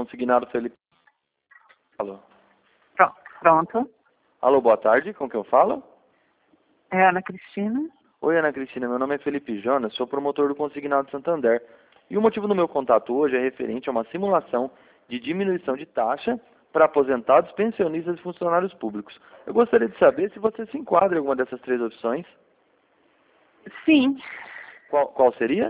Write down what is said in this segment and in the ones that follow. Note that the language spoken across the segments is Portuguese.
consignado Felipe. Alô. Pronto. Alô, boa tarde, com quem eu falo? É Ana Cristina. Oi, Ana Cristina, meu nome é Felipe Jonas, sou promotor do Consignado Santander. E o motivo do meu contato hoje é referente a uma simulação de diminuição de taxa para aposentados, pensionistas e funcionários públicos. Eu gostaria de saber se você se enquadra em alguma dessas três opções. Sim. Qual seria?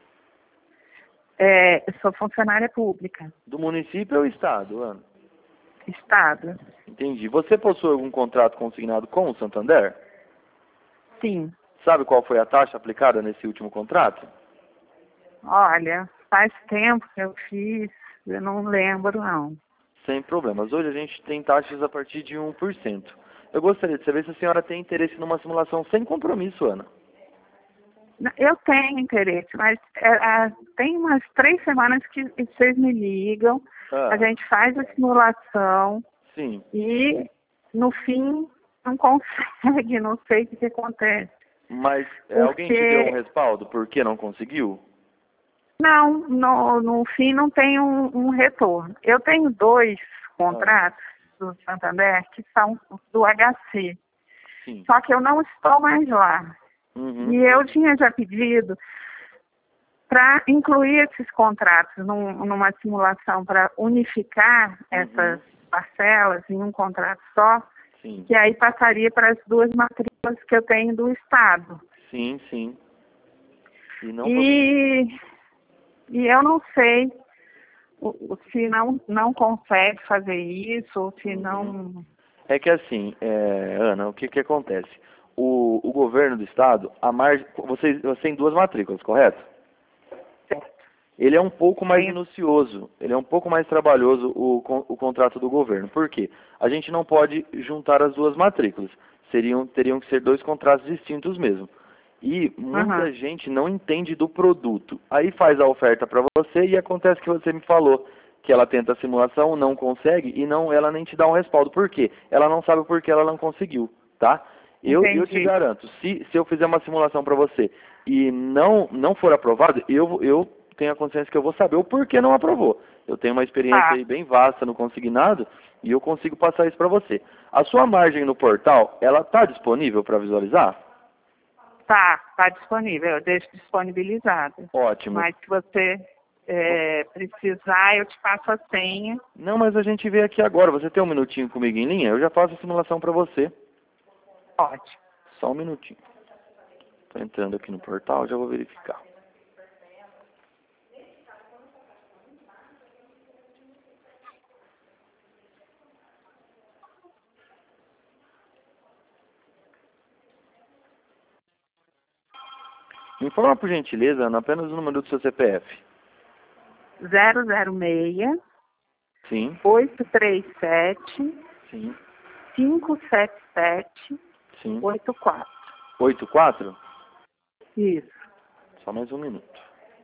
Eu sou funcionária pública. Do município ou estado, Ana? Estado. Entendi. Você possui algum contrato consignado com o Santander? Sim. Sabe qual foi a taxa aplicada nesse último contrato? Olha, faz tempo que eu fiz, eu não lembro não. Sem problemas. Hoje a gente tem taxas a partir de 1%. Eu gostaria de saber se a senhora tem interesse numa simulação sem compromisso, Ana. Eu tenho interesse, mas tem umas 3 semanas que vocês me ligam, a gente faz a simulação. Sim. E no fim não consegue, não sei o que acontece. Mas alguém te deu um respaldo por que não conseguiu? Não, no fim não tem um retorno. Eu tenho 2 contratos do Santander que são do HC. Sim. Só que eu não estou mais lá. Uhum. E eu tinha já pedido para incluir esses contratos numa simulação para unificar essas parcelas em um contrato só, Sim. que aí passaria para as 2 matrículas que eu tenho do Estado. Sim, sim. E eu não sei se não consegue fazer isso, ou se não... É que assim, Ana, o que acontece? O governo do estado, você tem 2 matrículas, correto? Certo. Ele é um pouco mais minucioso, ele é um pouco mais trabalhoso o contrato do governo. Por quê? A gente não pode juntar as 2 matrículas. Teriam que ser 2 contratos distintos mesmo. E muita gente não entende do produto. Aí faz a oferta para você e acontece que você me falou que ela tenta a simulação, não consegue e ela nem te dá um respaldo. Por quê? Ela não sabe por que ela não conseguiu, tá? Eu te garanto, se eu fizer uma simulação para você e não for aprovado, eu tenho a consciência que eu vou saber o porquê não aprovou. Eu tenho uma experiência aí bem vasta no consignado e eu consigo passar isso para você. A sua margem no portal, ela está disponível para visualizar? Tá disponível, eu deixo disponibilizado. Ótimo. Mas se você precisar, eu te passo a senha. Não, mas a gente vê aqui agora. Você tem um minutinho comigo em linha? Eu já faço a simulação para você. Ótimo. Só um minutinho. Estou entrando aqui no portal, já vou verificar. Me informa, por gentileza, Ana, apenas o número do seu CPF. 006 Sim. 837 Sim. 577 Sim. 84. 84? Isso. Só mais um minuto.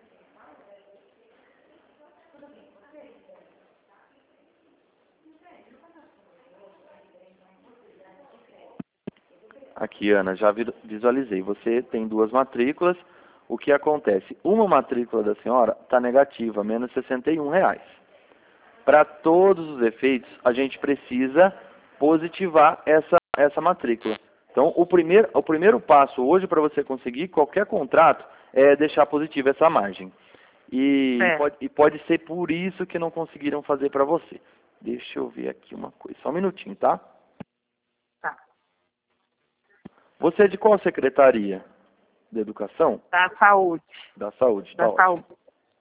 Aqui, Ana, já visualizei. Você tem 2 matrículas. O que acontece? Uma matrícula da senhora está negativa, menos R$61. Para todos os efeitos, a gente precisa positivar essa matrícula. Então, o primeiro passo hoje para você conseguir qualquer contrato é deixar positiva essa margem. E pode ser por isso que não conseguiram fazer para você. Deixa eu ver aqui uma coisa. Só um minutinho, tá? Tá. Você é de qual secretaria? Da Educação? Da Saúde. Da Saúde, tá Da ótimo. Saúde.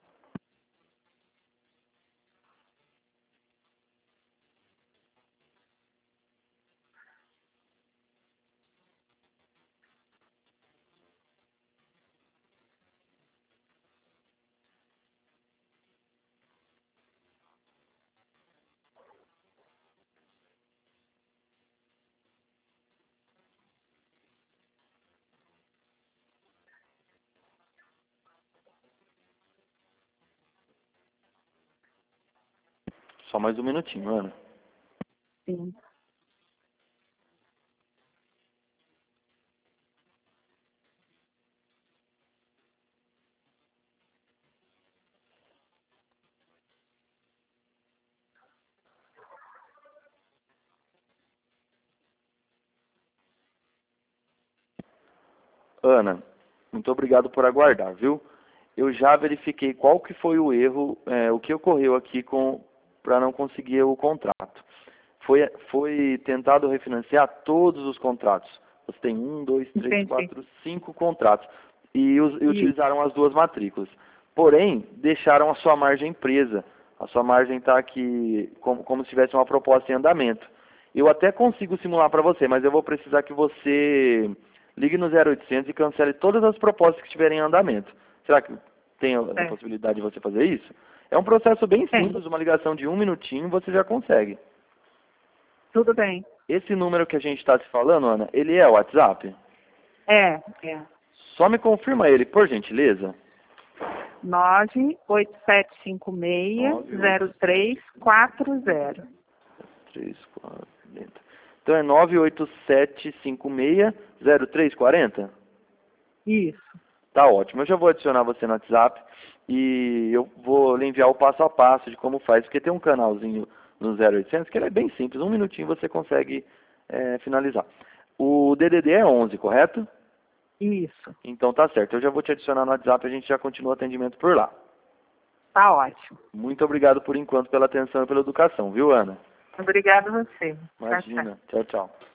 Só mais um minutinho, Ana. Sim. Ana, muito obrigado por aguardar, viu? Eu já verifiquei qual que foi o erro, o que ocorreu aqui para não conseguir o contrato. Foi tentado refinanciar todos os contratos. Você tem 1, 2, 3, Entendi. 4, 5 contratos. E utilizaram as duas matrículas. Porém, deixaram a sua margem presa. A sua margem está aqui como se tivesse uma proposta em andamento. Eu até consigo simular para você, mas eu vou precisar que você ligue no 0800 e cancele todas as propostas que estiverem em andamento. Será que tem a possibilidade de você fazer isso? É um processo bem simples, uma ligação de 1 minutinho, você já consegue. Tudo bem. Esse número que a gente está se falando, Ana, ele é o WhatsApp? É. Só me confirma ele, por gentileza. 98756-0340. 340. Então é 98756-0340? Isso. Tá ótimo. Eu já vou adicionar você no WhatsApp e eu vou lhe enviar o passo a passo de como faz, porque tem um canalzinho no 0800 que ele é bem simples. 1 minutinho você consegue finalizar. O DDD é 11, correto? Isso. Então tá certo. Eu já vou te adicionar no WhatsApp e a gente já continua o atendimento por lá. Tá ótimo. Muito obrigado por enquanto pela atenção e pela educação, viu, Ana? Obrigada a você. Imagina. Tchau, tchau.